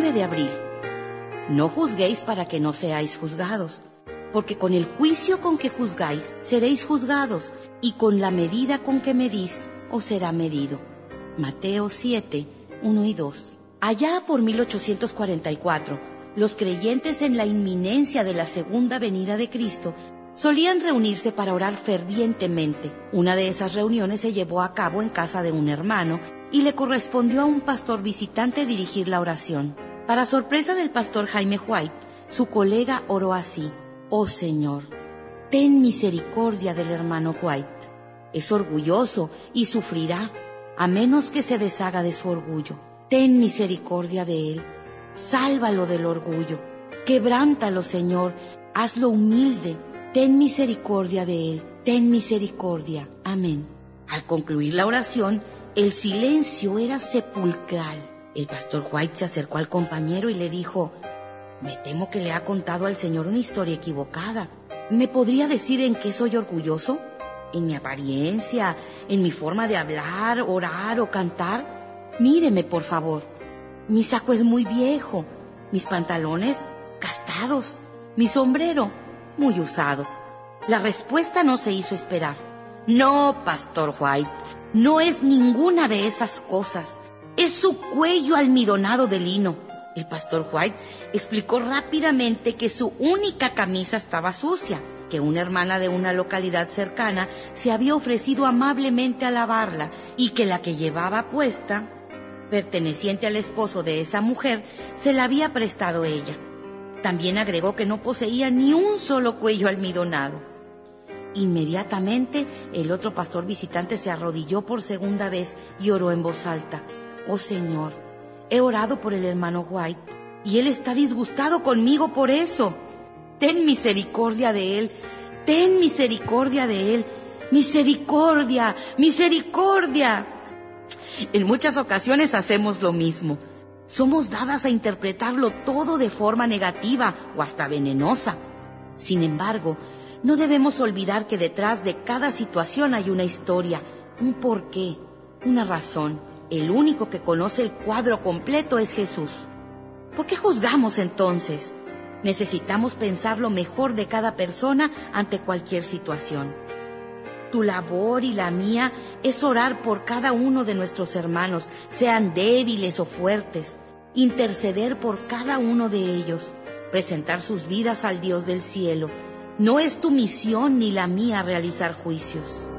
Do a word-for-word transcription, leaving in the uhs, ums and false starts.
nueve de abril. No juzguéis para que no seáis juzgados, porque con el juicio con que juzgáis seréis juzgados, y con la medida con que medís os será medido. Mateo siete, uno y dos. Allá por mil ochocientos cuarenta y cuatro, los creyentes en la inminencia de la segunda venida de Cristo solían reunirse para orar fervientemente. Una de esas reuniones se llevó a cabo en casa de un hermano y le correspondió a un pastor visitante dirigir la oración. Para sorpresa del pastor Jaime White, su colega oró así: «Oh Señor, ten misericordia del hermano White. Es orgulloso y sufrirá, a menos que se deshaga de su orgullo. Ten misericordia de él. Sálvalo del orgullo. Quebrántalo, Señor. Hazlo humilde. Ten misericordia de él. Ten misericordia. Amén». Al concluir la oración, el silencio era sepulcral. El pastor White se acercó al compañero y le dijo: «Me temo que le ha contado al Señor una historia equivocada. ¿Me podría decir en qué soy orgulloso? ¿En mi apariencia? ¿En mi forma de hablar, orar o cantar? Míreme, por favor. Mi saco es muy viejo, mis pantalones gastados, mi sombrero muy usado». La respuesta no se hizo esperar. «No, pastor White, no es ninguna de esas cosas. Es su cuello almidonado de lino». El pastor White explicó rápidamente que su única camisa estaba sucia, que una hermana de una localidad cercana se había ofrecido amablemente a lavarla y que la que llevaba puesta, perteneciente al esposo de esa mujer, se la había prestado ella. También agregó que no poseía ni un solo cuello almidonado. Inmediatamente, el otro pastor visitante se arrodilló por segunda vez y oró en voz alta: «Oh Señor, he orado por el hermano White y él está disgustado conmigo por eso. Ten misericordia de él, ten misericordia de él, misericordia, misericordia». En muchas ocasiones hacemos lo mismo. Somos dadas a interpretarlo todo de forma negativa o hasta venenosa. Sin embargo, no debemos olvidar que detrás de cada situación hay una historia, un porqué, una razón. El único que conoce el cuadro completo es Jesús. ¿Por qué juzgamos entonces? Necesitamos pensar lo mejor de cada persona ante cualquier situación. Tu labor y la mía es orar por cada uno de nuestros hermanos, sean débiles o fuertes, interceder por cada uno de ellos, presentar sus vidas al Dios del cielo. No es tu misión ni la mía realizar juicios.